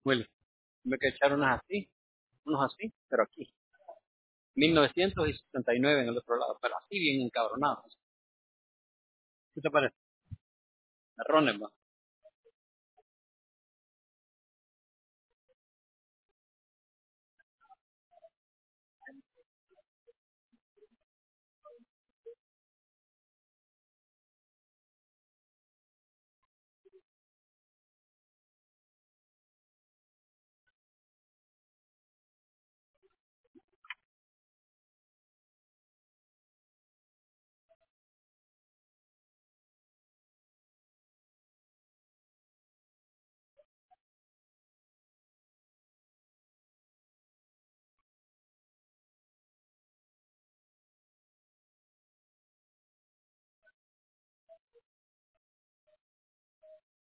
Willy, tuve que echar unos así, pero aquí. 1969 en el otro lado, pero así bien encabronados. ¿Qué te parece? Marrones, va.